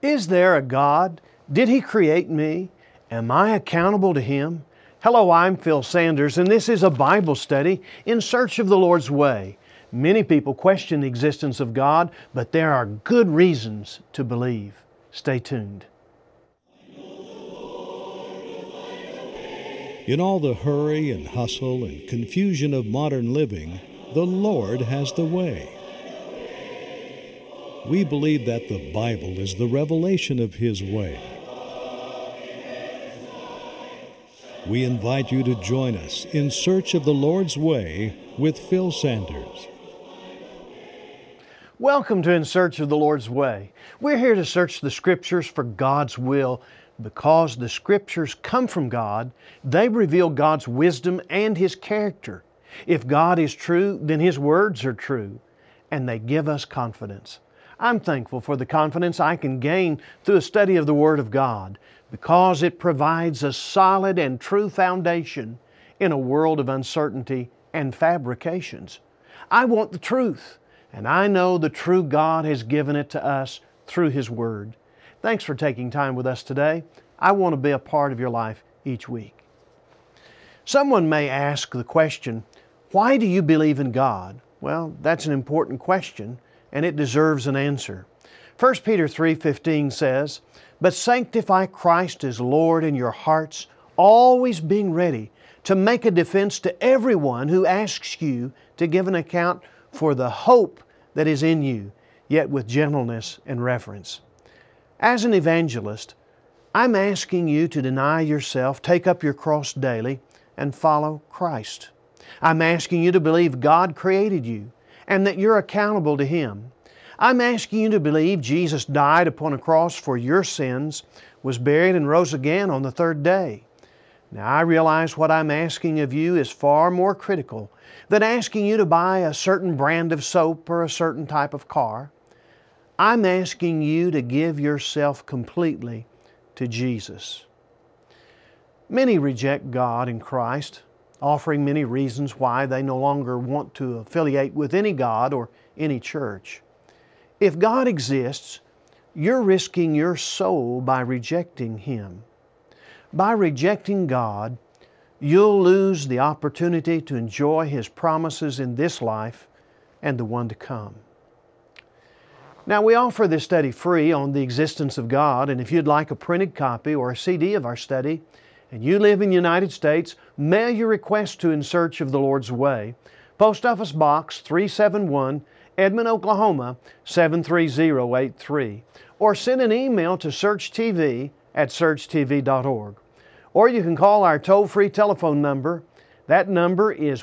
Is there a God? Did He create me? Am I accountable to Him? Hello, I'm Phil Sanders, and this is a Bible study in search of the Lord's way. Many people question the existence of God, but there are good reasons to believe. Stay tuned. In all the hurry and hustle and confusion of modern living, the Lord has the way. We believe that the Bible is the revelation of His way. We invite you to join us in search of the Lord's way with Phil Sanders. Welcome to In Search of the Lord's Way. We're here to search the Scriptures for God's will. Because the Scriptures come from God, they reveal God's wisdom and His character. If God is true, then His words are true, and they give us confidence. I'm thankful for the confidence I can gain through a study of the Word of God, because it provides a solid and true foundation in a world of uncertainty and fabrications. I want the truth, and I know the true God has given it to us through His Word. Thanks for taking time with us today. I want to be a part of your life each week. Someone may ask the question, why do you believe in God? Well, that's an important question, and it deserves an answer. 1 Peter 3:15 says, "But sanctify Christ as Lord in your hearts, always being ready to make a defense to everyone who asks you to give an account for the hope that is in you, yet with gentleness and reverence." As an evangelist, I'm asking you to deny yourself, take up your cross daily, and follow Christ. I'm asking you to believe God created you and that you're accountable to Him. I'm asking you to believe Jesus died upon a cross for your sins, was buried, and rose again on the third day. Now, I realize what I'm asking of you is far more critical than asking you to buy a certain brand of soap or a certain type of car. I'm asking you to give yourself completely to Jesus. Many reject God and Christ, offering many reasons why they no longer want to affiliate with any God or any church. If God exists, you're risking your soul by rejecting Him. By rejecting God, you'll lose the opportunity to enjoy His promises in this life and the one to come. Now, we offer this study free on the existence of God, and if you'd like a printed copy or a CD of our study, and you live in the United States, mail your request to In Search of the Lord's Way, Post Office Box 371, Edmond, Oklahoma 73083, or send an email to searchtv@searchtv.org. Or you can call our toll-free telephone number. That number is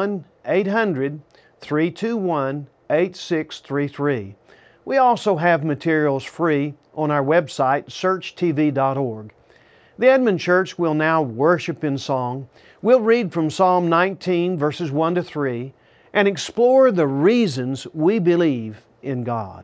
1-800-321-8633. We also have materials free on our website, searchtv.org. The Edmond Church will now worship in song. We'll read from Psalm 19, verses 1 to 3, and explore the reasons we believe in God.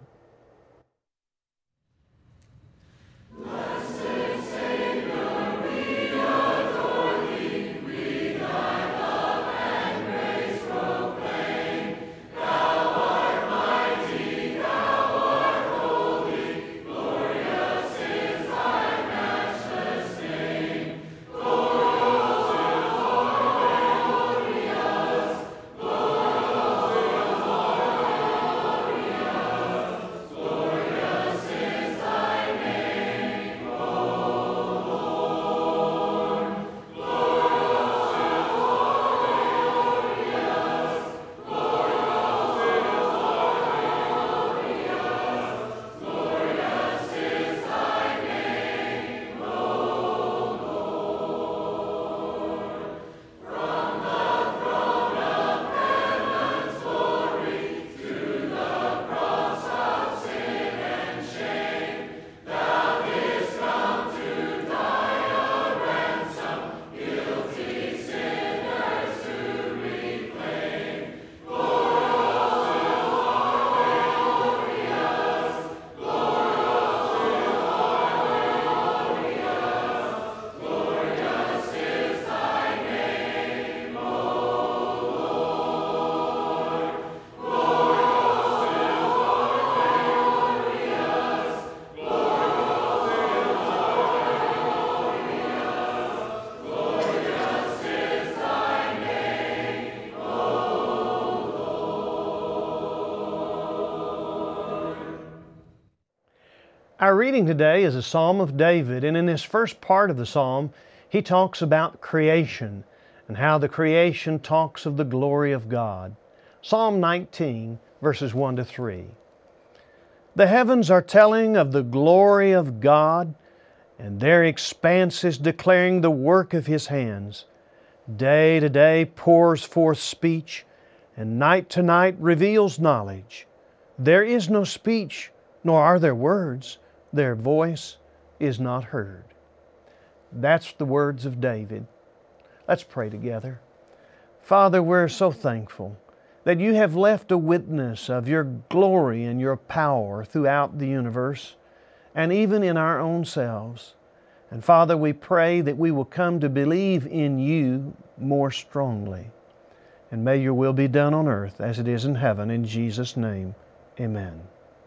Our reading today is a Psalm of David, and in this first part of the Psalm, he talks about creation and how the creation talks of the glory of God. Psalm 19, verses 1 to 3. The heavens are telling of the glory of God, and their expanse is declaring the work of His hands. Day to day pours forth speech, and night to night reveals knowledge. There is no speech, nor are there words. Their voice is not heard. That's the words of David. Let's pray together. Father, we're so thankful that You have left a witness of Your glory and Your power throughout the universe and even in our own selves. And Father, we pray that we will come to believe in You more strongly. And may Your will be done on earth as it is in heaven. In Jesus' name, amen.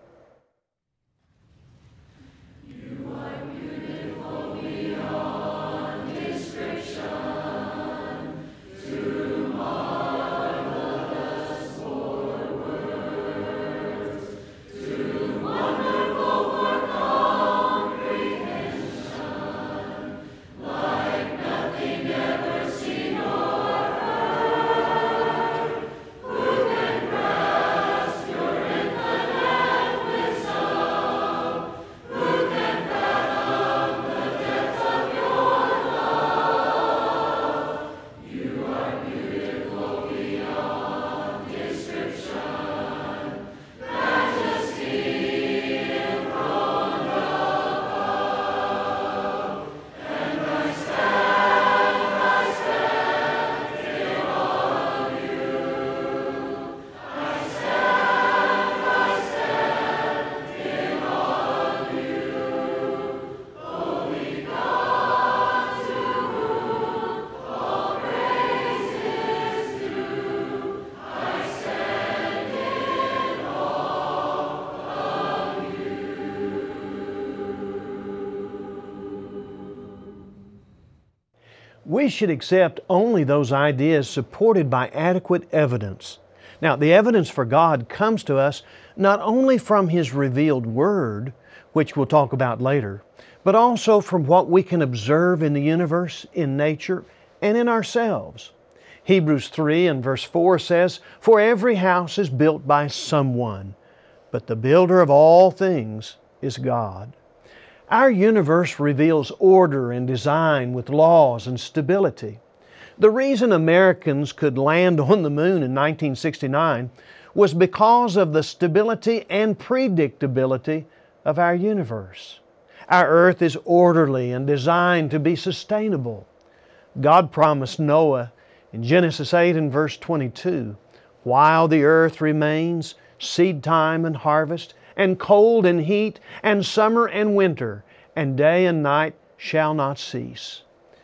We should accept only those ideas supported by adequate evidence. Now, the evidence for God comes to us not only from His revealed Word, which we'll talk about later, but also from what we can observe in the universe, in nature, and in ourselves. Hebrews 3 and verse 4 says, "For every house is built by someone, but the builder of all things is God." Our universe reveals order and design with laws and stability. The reason Americans could land on the moon in 1969 was because of the stability and predictability of our universe. Our earth is orderly and designed to be sustainable. God promised Noah in Genesis 8 and verse 22, "While the earth remains, seed time and harvest, and cold and heat, and summer and winter, and day and night shall not cease."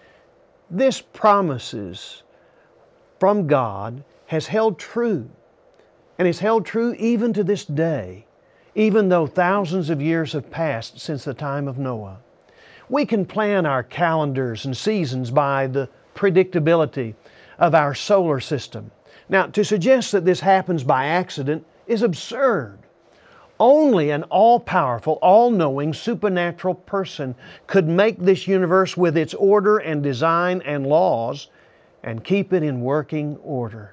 This promises from God has held true, and is held true even to this day, even though thousands of years have passed since the time of Noah. We can plan our calendars and seasons by the predictability of our solar system. Now, to suggest that this happens by accident is absurd. Only an all-powerful, all-knowing, supernatural person could make this universe with its order and design and laws and keep it in working order.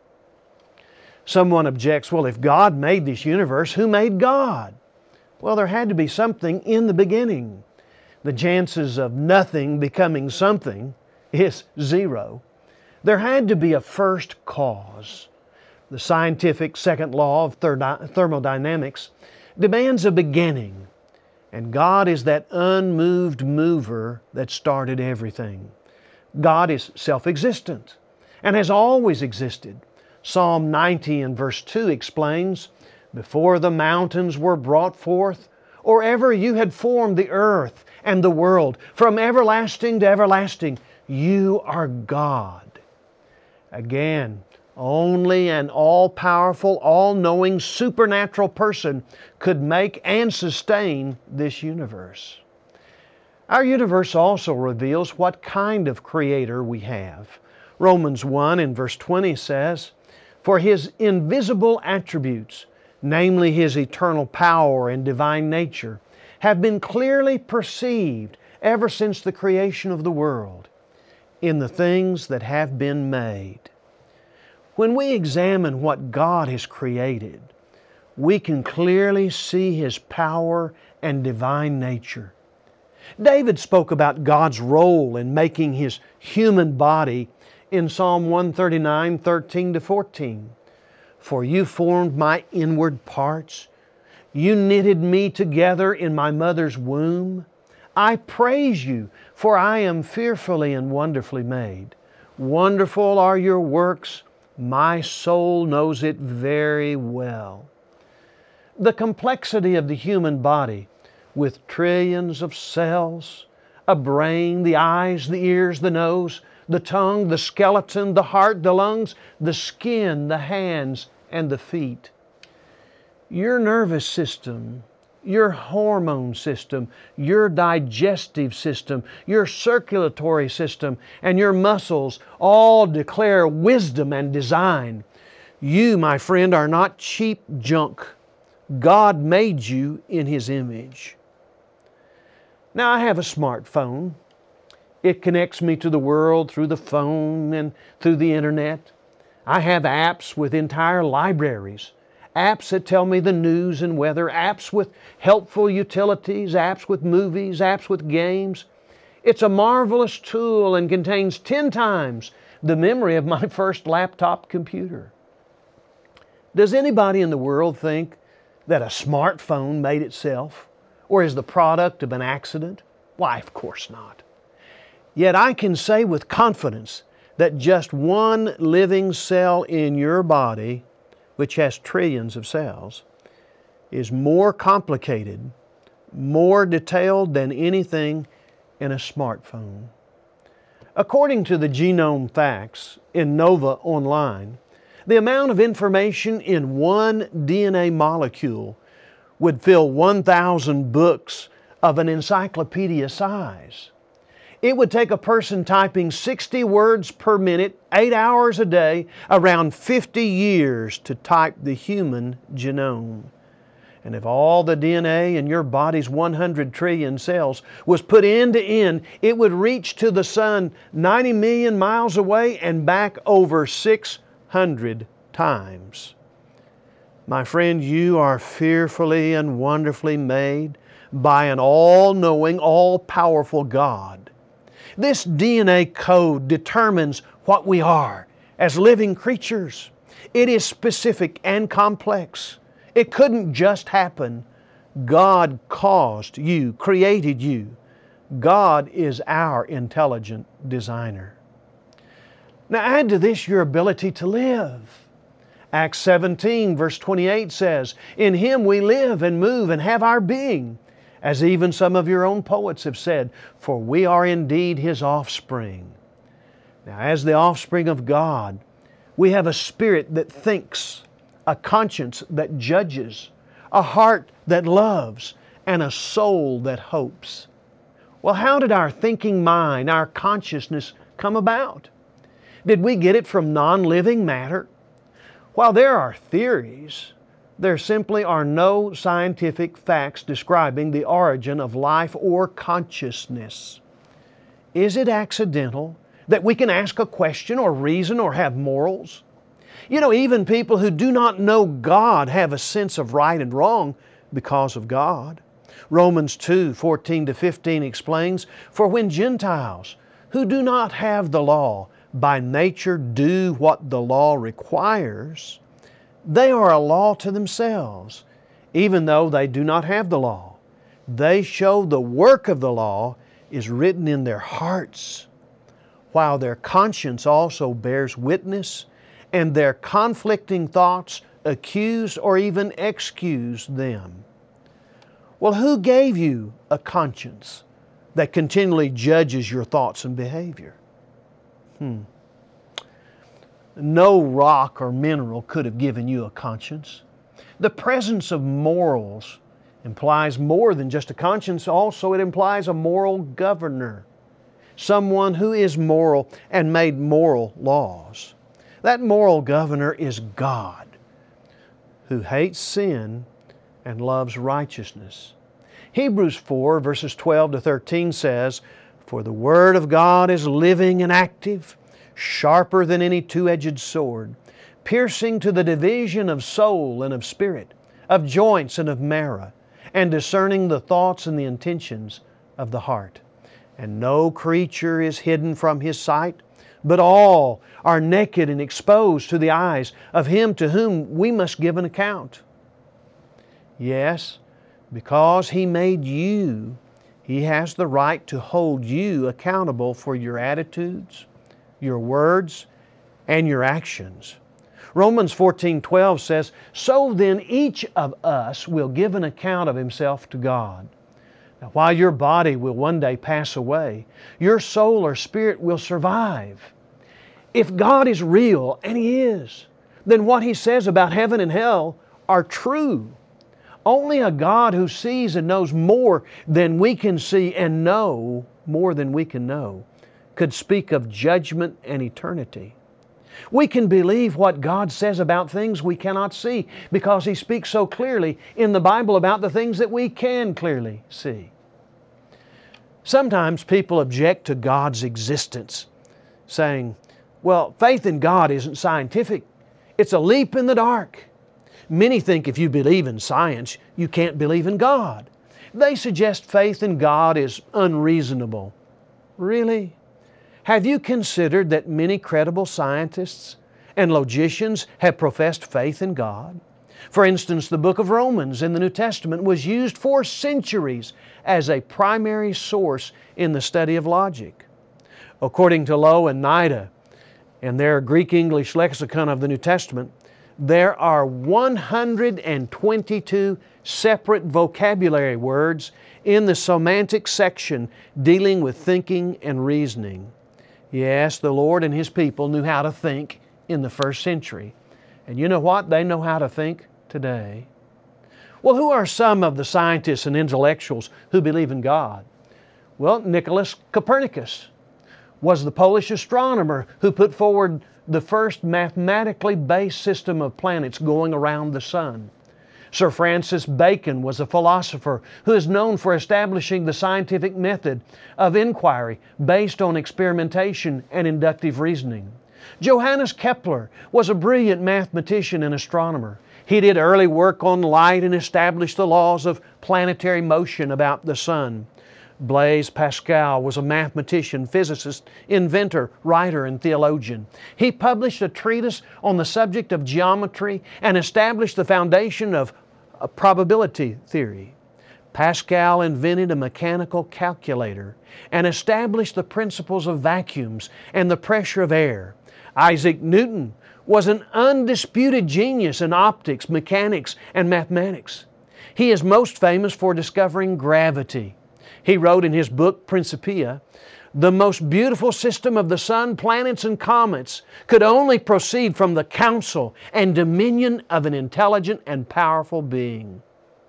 Someone objects, well, if God made this universe, who made God? Well, there had to be something in the beginning. The chances of nothing becoming something is zero. There had to be a first cause. The scientific second law of thermodynamics demands a beginning, and God is that unmoved mover that started everything. God is self-existent and has always existed. Psalm 90 and verse 2 explains, "Before the mountains were brought forth, or ever You had formed the earth and the world, from everlasting to everlasting, You are God." Again, only an all-powerful, all-knowing, supernatural person could make and sustain this universe. Our universe also reveals what kind of Creator we have. Romans 1 and verse 20 says, "For His invisible attributes, namely His eternal power and divine nature, have been clearly perceived ever since the creation of the world in the things that have been made. When we examine what God has created, we can clearly see His power and divine nature. David spoke about God's role in making His human body in Psalm 139, 13-14. For You formed my inward parts. You knitted me together in my mother's womb. I praise You, for I am fearfully and wonderfully made. Wonderful are Your works. My soul knows it very well. The complexity of the human body, with trillions of cells, a brain, the eyes, the ears, the nose, the tongue, the skeleton, the heart, the lungs, the skin, the hands, and the feet. Your nervous system, your hormone system, your digestive system, your circulatory system, and your muscles all declare wisdom and design. You, my friend, are not cheap junk. God made you in His image. Now, I have a smartphone. It connects me to the world through the phone and through the internet. I have apps with entire libraries, apps that tell me the news and weather, apps with helpful utilities, apps with movies, apps with games. It's a marvelous tool and contains 10 times the memory of my first laptop computer. Does anybody in the world think that a smartphone made itself or is the product of an accident? Why, of course not. Yet I can say with confidence that just one living cell in your body, which has trillions of cells, is more complicated, more detailed than anything in a smartphone. According to the Genome Facts in Nova Online, the amount of information in one DNA molecule would fill 1,000 books of an encyclopedia size. It would take a person typing 60 words per minute, 8 hours a day, around 50 years to type the human genome. And if all the DNA in your body's 100 trillion cells was put end to end, it would reach to the sun 90 million miles away and back over 600 times. My friend, you are fearfully and wonderfully made by an all-knowing, all-powerful God. This DNA code determines what we are as living creatures. It is specific and complex. It couldn't just happen. God caused you, created you. God is our intelligent designer. Now add to this your ability to live. Acts 17 verse 28 says, "In Him we live and move and have our being," as even some of your own poets have said, "For we are indeed His offspring." Now, as the offspring of God, we have a spirit that thinks, a conscience that judges, a heart that loves, and a soul that hopes. Well, how did our thinking mind, our consciousness come about? Did we get it from non-living matter? While there are theories, there simply are no scientific facts describing the origin of life or consciousness. Is it accidental that we can ask a question or reason or have morals? You know, even people who do not know God have a sense of right and wrong because of God. Romans 2, 14-15 explains, "For when Gentiles who do not have the law by nature do what the law requires, they are a law to themselves, even though they do not have the law. They show the work of the law is written in their hearts, while their conscience also bears witness, and their conflicting thoughts accuse or even excuse them." Well, who gave you a conscience that continually judges your thoughts and behavior? No rock or mineral could have given you a conscience. The presence of morals implies more than just a conscience. Also, it implies a moral governor, someone who is moral and made moral laws. That moral governor is God, who hates sin and loves righteousness. Hebrews 4 verses 12 to 13 says, "For the Word of God is living and active, sharper than any two-edged sword, piercing to the division of soul and of spirit, of joints and of marrow, and discerning the thoughts and the intentions of the heart. And no creature is hidden from His sight, but all are naked and exposed to the eyes of Him to whom we must give an account." Yes, because He made you, He has the right to hold you accountable for your attitudes, your words, and your actions. Romans 14:12 says, "So then each of us will give an account of himself to God." Now, while your body will one day pass away, your soul or spirit will survive. If God is real, and He is, then what He says about heaven and hell are true. Only a God who sees and knows more than we can see and know more than we can know could speak of judgment and eternity. We can believe what God says about things we cannot see because He speaks so clearly in the Bible about the things that we can clearly see. Sometimes people object to God's existence, saying, "Well, faith in God isn't scientific. It's a leap in the dark." Many think if you believe in science, you can't believe in God. They suggest faith in God is unreasonable. Really? Have you considered that many credible scientists and logicians have professed faith in God? For instance, the book of Romans in the New Testament was used for centuries as a primary source in the study of logic. According to Lowe and Nida, in their Greek-English lexicon of the New Testament, there are 122 separate vocabulary words in the semantic section dealing with thinking and reasoning. Yes, the Lord and His people knew how to think in the first century. And you know what? They know how to think today. Well, who are some of the scientists and intellectuals who believe in God? Well, Nicholas Copernicus was the Polish astronomer who put forward the first mathematically based system of planets going around the sun. Sir Francis Bacon was a philosopher who is known for establishing the scientific method of inquiry based on experimentation and inductive reasoning. Johannes Kepler was a brilliant mathematician and astronomer. He did early work on light and established the laws of planetary motion about the sun. Blaise Pascal was a mathematician, physicist, inventor, writer, and theologian. He published a treatise on the subject of geometry and established the foundation of probability theory. Pascal invented a mechanical calculator and established the principles of vacuums and the pressure of air. Isaac Newton was an undisputed genius in optics, mechanics, and mathematics. He is most famous for discovering gravity. He wrote in his book, Principia, "The most beautiful system of the sun, planets, and comets could only proceed from the counsel and dominion of an intelligent and powerful being."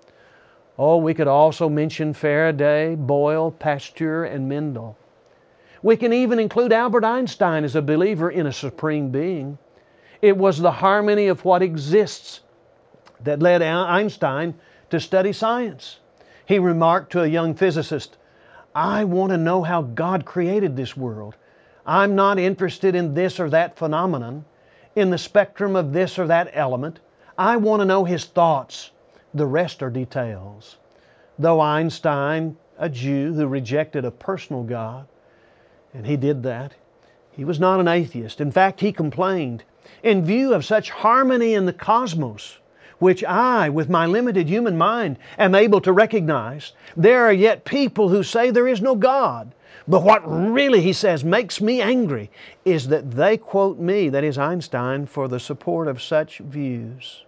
Oh, we could also mention Faraday, Boyle, Pasteur, and Mendel. We can even include Albert Einstein as a believer in a supreme being. It was the harmony of what exists that led Einstein to study science. He remarked to a young physicist, "I want to know how God created this world. I'm not interested in this or that phenomenon, in the spectrum of this or that element. I want to know His thoughts. The rest are details." Though Einstein, a Jew who rejected a personal God, and he did that, he was not an atheist. In fact, he complained, "In view of such harmony in the cosmos, which I, with my limited human mind, am able to recognize, there are yet people who say there is no God. But what really," he says, "makes me angry is that they quote me," that is Einstein, "for the support of such views."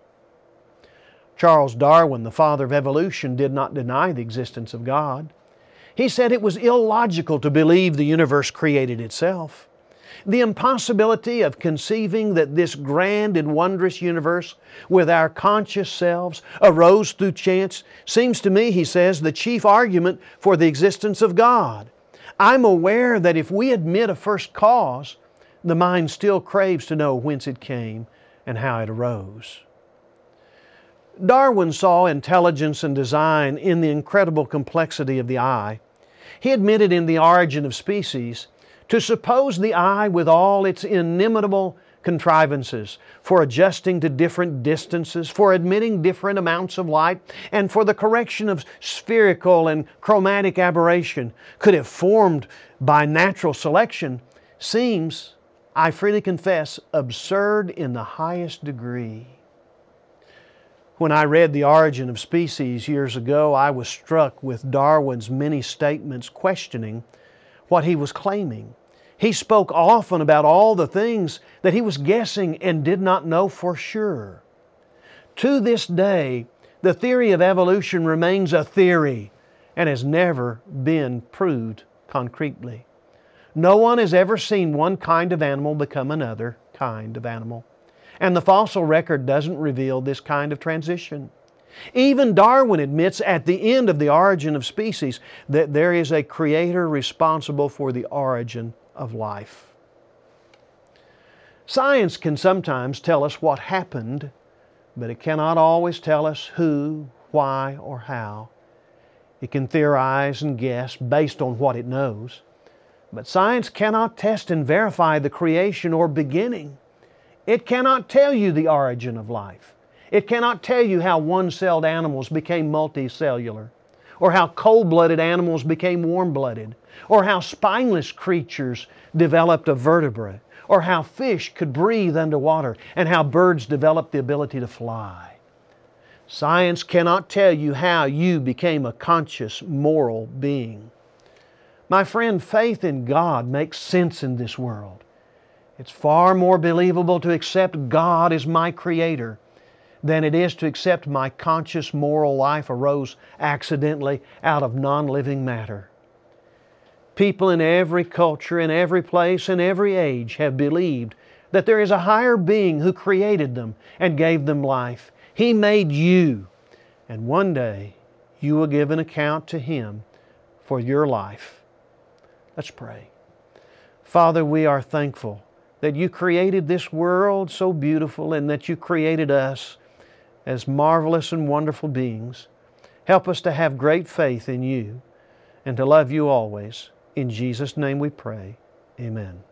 Charles Darwin, the father of evolution, did not deny the existence of God. He said it was illogical to believe the universe created itself. The impossibility of conceiving that this grand and wondrous universe with our conscious selves arose through chance seems to me, he says, the chief argument for the existence of God. I'm aware that if we admit a first cause, the mind still craves to know whence it came and how it arose. Darwin saw intelligence and design in the incredible complexity of the eye. He admitted in The Origin of Species to suppose the eye with all its inimitable contrivances for adjusting to different distances, for admitting different amounts of light, and for the correction of spherical and chromatic aberration could have formed by natural selection seems, I freely confess, absurd in the highest degree. When I read The Origin of Species years ago, I was struck with Darwin's many statements questioning what he was claiming. He spoke often about all the things that he was guessing and did not know for sure. To this day, the theory of evolution remains a theory and has never been proved concretely. No one has ever seen one kind of animal become another kind of animal. And the fossil record doesn't reveal this kind of transition. Even Darwin admits at the end of The Origin of Species that there is a Creator responsible for the origin of life. Science can sometimes tell us what happened, but it cannot always tell us who, why, or how. It can theorize and guess based on what it knows, but science cannot test and verify the creation or beginning. It cannot tell you the origin of life. It cannot tell you how one-celled animals became multicellular, or how cold-blooded animals became warm-blooded, or how spineless creatures developed a vertebra, or how fish could breathe underwater, and how birds developed the ability to fly. Science cannot tell you how you became a conscious, moral being. My friend, faith in God makes sense in this world. It's far more believable to accept God as my Creator than it is to accept my conscious moral life arose accidentally out of non-living matter. People in every culture, in every place, in every age have believed that there is a higher being who created them and gave them life. He made you, and one day you will give an account to Him for your life. Let's pray. Father, we are thankful that You created this world so beautiful and that You created us as marvelous and wonderful beings. Help us to have great faith in You and to love You always. In Jesus' name we pray. Amen.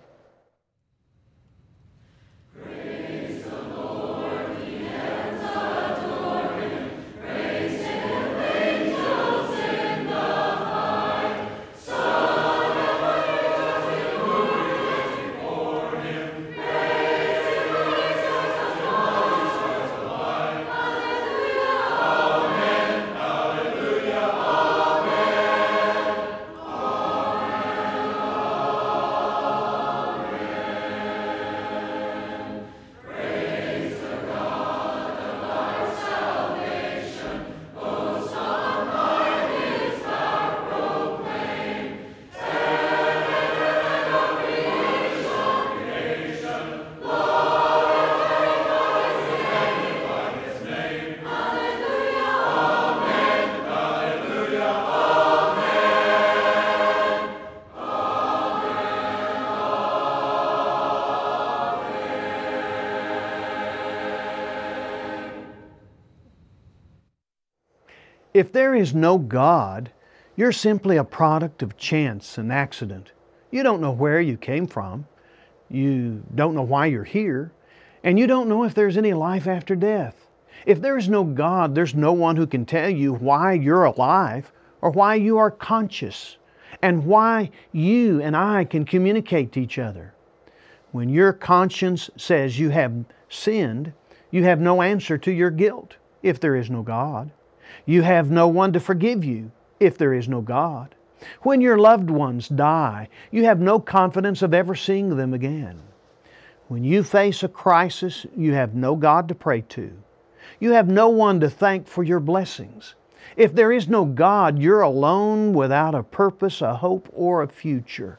If there is no God, you're simply a product of chance and accident. You don't know where you came from. You don't know why you're here. And you don't know if there's any life after death. If there is no God, there's no one who can tell you why you're alive or why you are conscious and why you and I can communicate to each other. When your conscience says you have sinned, you have no answer to your guilt if there is no God. You have no one to forgive you if there is no God. When your loved ones die, you have no confidence of ever seeing them again. When you face a crisis, you have no God to pray to. You have no one to thank for your blessings. If there is no God, you're alone without a purpose, a hope, or a future.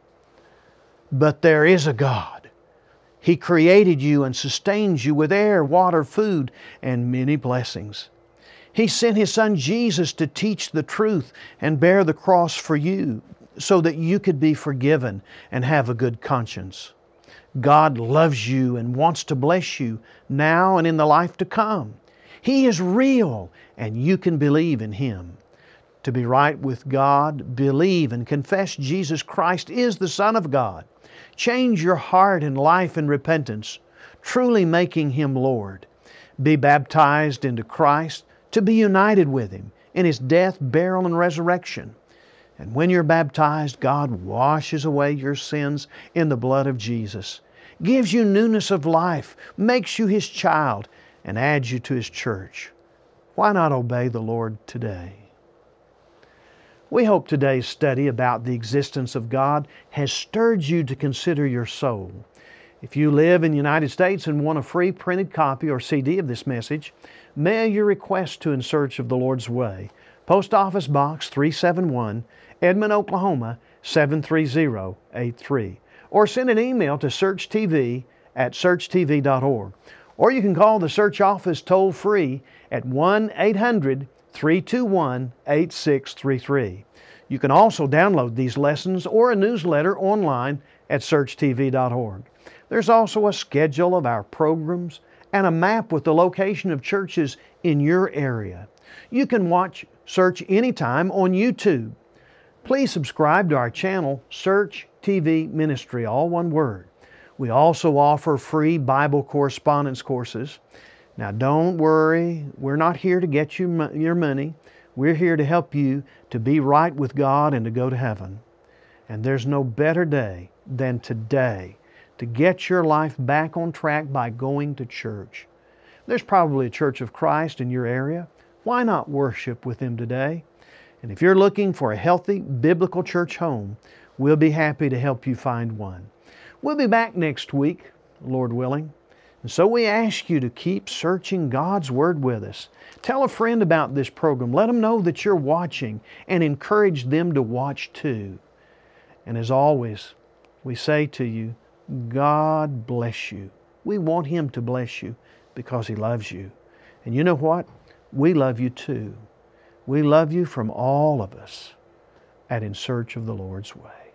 But there is a God. He created you and sustains you with air, water, food, and many blessings. He sent His Son Jesus to teach the truth and bear the cross for you so that you could be forgiven and have a good conscience. God loves you and wants to bless you now and in the life to come. He is real, and you can believe in Him. To be right with God, believe and confess Jesus Christ is the Son of God. Change your heart and life in repentance, truly making Him Lord. Be baptized into Christ to be united with Him in His death, burial, and resurrection. And when you're baptized, God washes away your sins in the blood of Jesus, gives you newness of life, makes you His child, and adds you to His church. Why not obey the Lord today? We hope today's study about the existence of God has stirred you to consider your soul. If you live in the United States and want a free printed copy or CD of this message, mail your request to In Search of the Lord's Way, Post Office Box 371, Edmond, Oklahoma 73083, or send an email to searchtv@searchtv.org. Or you can call the Search office toll-free at 1-800-321-8633. You can also download these lessons or a newsletter online at searchtv.org. There's also a schedule of our programs and a map with the location of churches in your area. You can watch Search anytime on YouTube. Please subscribe to our channel, Search TV Ministry, all one word. We also offer free Bible correspondence courses. Now don't worry, we're not here to get you your money. We're here to help you to be right with God and to go to heaven. And there's no better day than today to get your life back on track by going to church. There's probably a Church of Christ in your area. Why not worship with them today? And if you're looking for a healthy, biblical church home, we'll be happy to help you find one. We'll be back next week, Lord willing. And so we ask you to keep searching God's Word with us. Tell a friend about this program. Let them know that you're watching and encourage them to watch too. And as always, we say to you, God bless you. We want Him to bless you because He loves you. And you know what? We love you too. We love you from all of us at In Search of the Lord's Way.